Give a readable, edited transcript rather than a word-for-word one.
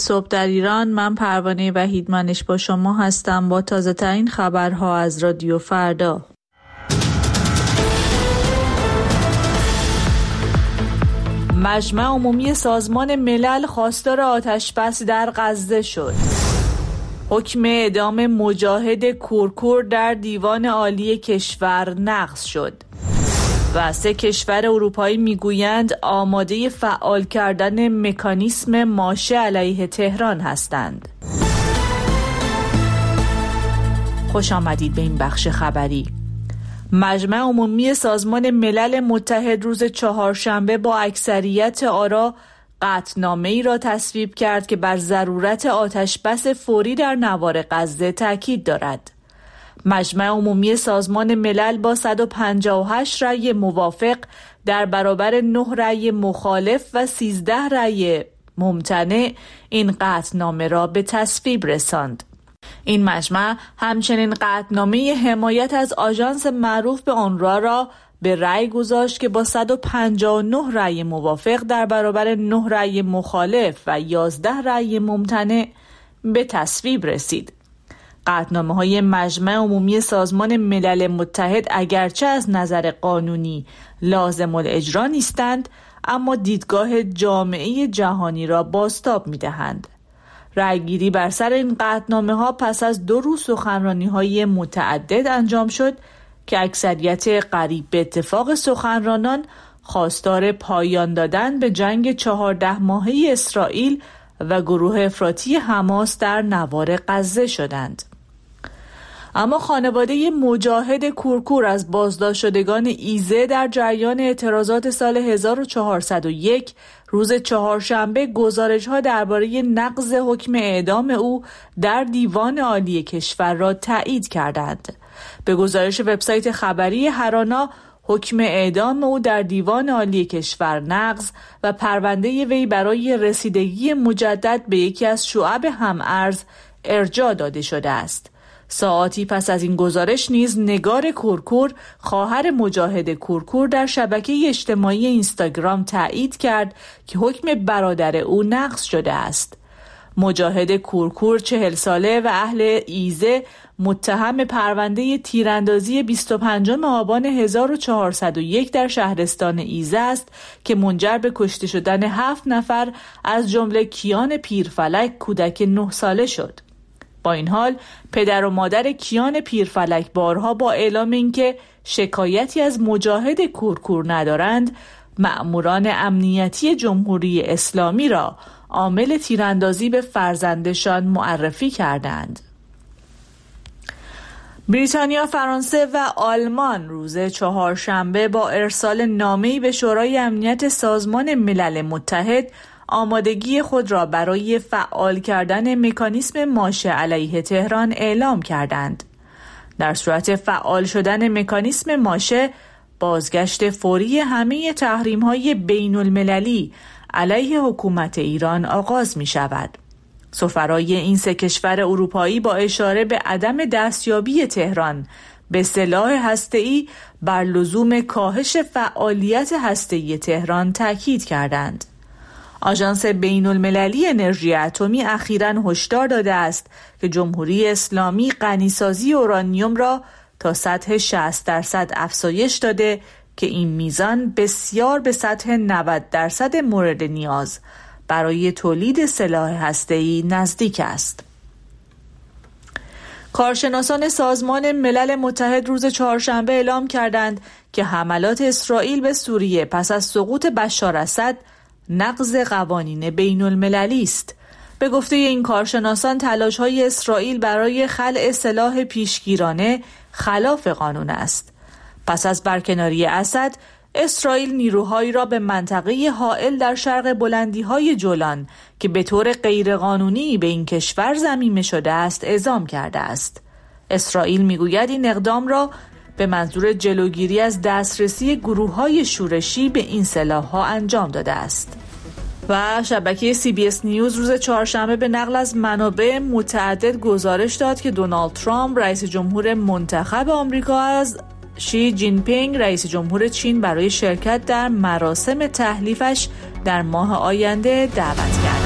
صبح در ایران، من پروانه وحیدمنش با شما هستم با تازه ترین خبرها از رادیو فردا. مجمع عمومی سازمان ملل خواستار آتش‌بس در غزه شد. حکم اعدام مجاهد کورکور در دیوان عالی کشور نقض شد. و 3 کشور اروپایی میگویند آماده فعال کردن مکانیسم ماشه علیه تهران هستند. خوش آمدید به این بخش خبری. مجمع عمومی سازمان ملل متحد روز چهارشنبه با اکثریت آرا قطعنامه‌ای را تصویب کرد که بر ضرورت آتش‌بس فوری در نوار غزه تاکید دارد. مجمع عمومی سازمان ملل با 158 رأی موافق در برابر 9 رأی مخالف و 13 رأی ممتنع این قطعنامه را به تصویب رساند. این مجمع همچنین قطعنامه حمایت از آژانس معروف به اونروا را به رأی گذاشت که با 159 رأی موافق در برابر 9 رأی مخالف و 11 رأی ممتنع به تصویب رسید. قطعنامه‌های مجمع عمومی سازمان ملل متحد اگرچه از نظر قانونی لازم الاجرا نیستند، اما دیدگاه جامعه جهانی را بازتاب می‌دهند. رأیگیری بر سر این قطعنامه‌ها پس از 2 روز سخنرانی‌های متعدد انجام شد که اکثریت قریب به اتفاق سخنرانان خواستار پایان دادن به جنگ 14 ماهه اسرائیل و گروه افراطی حماس در نوار غزه شدند. اما خانواده مجاهد کورکور از بازداشت شدگان ایزه در جریان اعتراضات سال 1401 روز چهارشنبه گزارش‌ها درباره نقض حکم اعدام او در دیوان عالی کشور را تایید کردند. به گزارش وبسایت خبری هرانا، حکم اعدام او در دیوان عالی کشور نقض و پرونده وی برای رسیدگی مجدد به یکی از شعب هم‌ارز ارجاع داده شده است. ساعاتی پس از این گزارش نیز نگار کورکور، خواهر مجاهد کورکور، در شبکه اجتماعی اینستاگرام تایید کرد که حکم برادر او نقض شده است. مجاهد کورکور 40 ساله و اهل ایزه متهم پرونده تیراندازی 25 آبان 1401 در شهرستان ایزه است که منجر به کشته شدن 7 نفر از جمله کیان پیرفلک کودک 9 ساله شد. با این حال پدر و مادر کیان پیرفلک بارها با اعلام اینکه شکایتی از مجاهد کورکور ندارند، مأموران امنیتی جمهوری اسلامی را عامل تیراندازی به فرزندشان معرفی کردند. بریتانیا، فرانسه و آلمان روز چهارشنبه با ارسال نامه‌ای به شورای امنیت سازمان ملل متحد آمادگی خود را برای فعال کردن مکانیسم ماشه علیه تهران اعلام کردند. در صورت فعال شدن مکانیسم ماشه، بازگشت فوری همه تحریم‌های بین‌المللی علیه حکومت ایران آغاز می شود. سفرای این 3 کشور اروپایی با اشاره به عدم دستیابی تهران به سلاح هسته‌ای بر لزوم کاهش فعالیت هسته‌ای تهران تاکید کردند. آژانس بین‌المللی انرژی اتمی اخیراً هشدار داده است که جمهوری اسلامی غنیسازی اورانیوم را تا سطح 60% افزایش داده که این میزان بسیار به سطح 90% مورد نیاز برای تولید سلاح هسته‌ای نزدیک است. کارشناسان سازمان ملل متحد روز چهارشنبه اعلام کردند که حملات اسرائیل به سوریه پس از سقوط بشار اسد نقض قوانین بین المللی است. به گفته این کارشناسان، تلاش‌های اسرائیل برای خلع سلاح پیشگیرانه خلاف قانون است. پس از برکناری اسد، اسرائیل نیروهایی را به منطقه حائل در شرق بلندی‌های جولان که به طور غیرقانونی به این کشور ضمیمه شده است اعزام کرده است. اسرائیل میگوید این اقدام را به منظور جلوگیری از دسترسی گروه‌های شورشی به این سلاح‌ها انجام داده است. و شبکه CBS نیوز روز چهارشنبه به نقل از منابع متعدد گزارش داد که دونالد ترامپ، رئیس جمهور منتخب آمریکا، از شی جین پینگ، رئیس جمهور چین، برای شرکت در مراسم تحلیفش در ماه آینده دعوت کرد.